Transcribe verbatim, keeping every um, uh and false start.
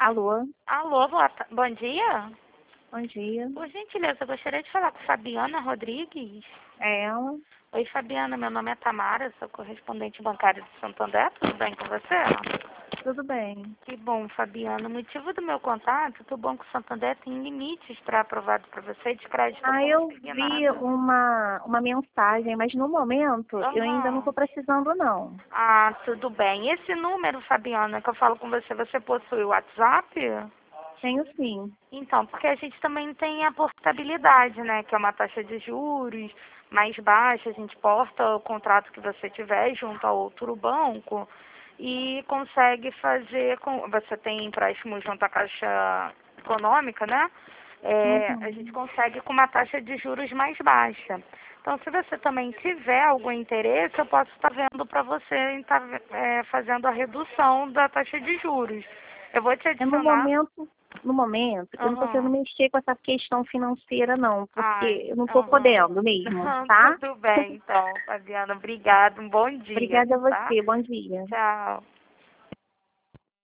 Alô, Alô, boa ta- bom dia. bom dia. Por gentileza, eu gostaria de falar com Fabiana Rodrigues. É ela? Oi, Fabiana, meu nome é Tamara, sou correspondente bancária de Santander, tudo bem com você? Tudo bem. Que bom, Fabiana. O motivo do meu contato é que o Banco Santander tem limites para aprovado para você de crédito Ah, eu vi consignado. uma, uma mensagem, mas no momento eu ainda não Aham. estou precisando, não. Ah, tudo bem. Esse número, Fabiana, que eu falo com você, você possui o WhatsApp? Tenho sim. Então, porque a gente também tem a portabilidade, né? Que é uma taxa de juros mais baixa, a gente porta o contrato que você tiver junto a outro banco e consegue fazer com. Você tem empréstimo junto à Caixa Econômica, né? É, a gente Uhum. consegue com uma taxa de juros mais baixa. Então, se você também tiver algum interesse, eu posso estar vendo para você estar fazendo a redução da taxa de juros. Eu vou te É no adicionar. momento, no momento, eu não estou querendo Aham. mexer com essa questão financeira, não, Ai, porque eu não estou aham. podendo mesmo, Não, tá? tudo bem, então, Fabiana. Obrigada. Um bom dia, Obrigada a tá? você. Bom dia. Tchau.